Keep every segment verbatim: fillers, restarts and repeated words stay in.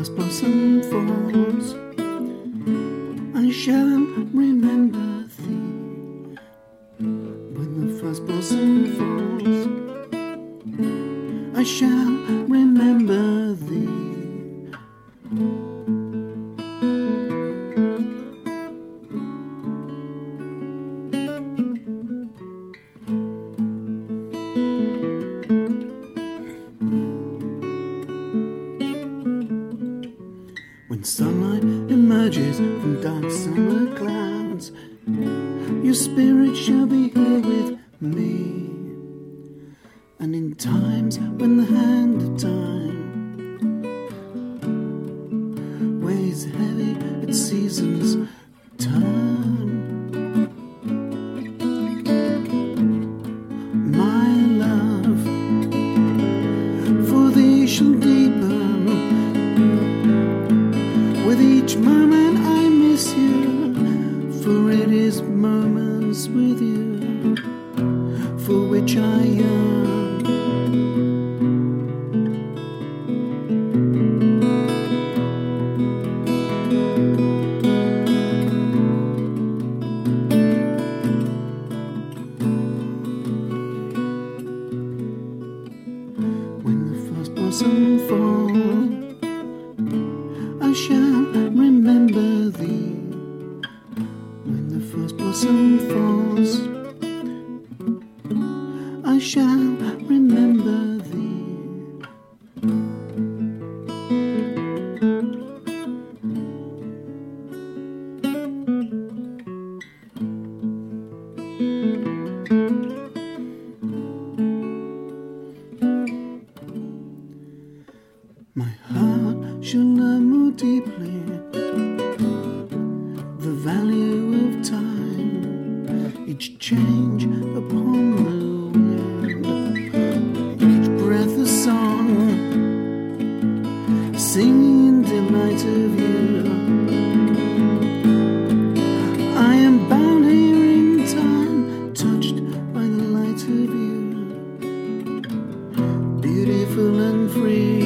first blossom falls, I shall remember thee. When the first blossom falls, I shall remember thee. When sunlight emerges from dark summer clouds, your spirit shall be here with me. And in times when the hand of time weighs heavy at seasons turn, my love for thee shall deepen. With each moment I miss you, for it is moments with you for which I yearn. When the first blossom falls, I shall remember thee. When the first blossom falls, I shall remember thee. My heart shall learn more deeply the value of time, each change upon the wind, each breath a song, singing in delight of you. I am bound here in time, touched by the light of you, beautiful and free.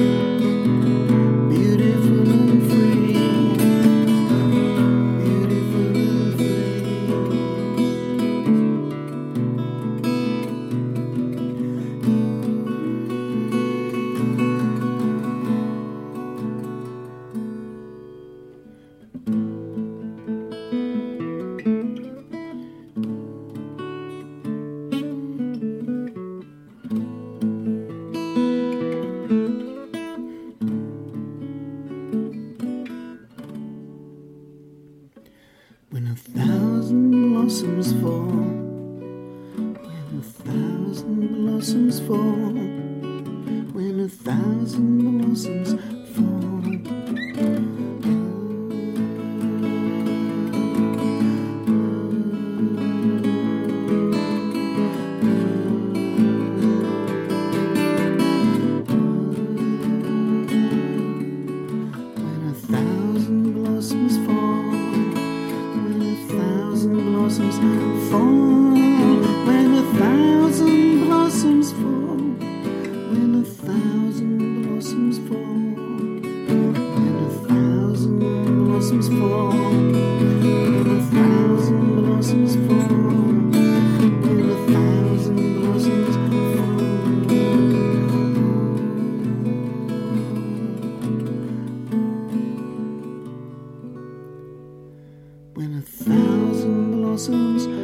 When a thousand blossoms fall, when a thousand blossoms fall, when a thousand blossoms fall, when a thousand blossoms fall, blossoms fall, when a thousand blossoms fall, when a thousand blossoms fall, when a thousand blossoms fall, when a thousand blossoms fall, when a thousand blossoms fall. When a thousand blossoms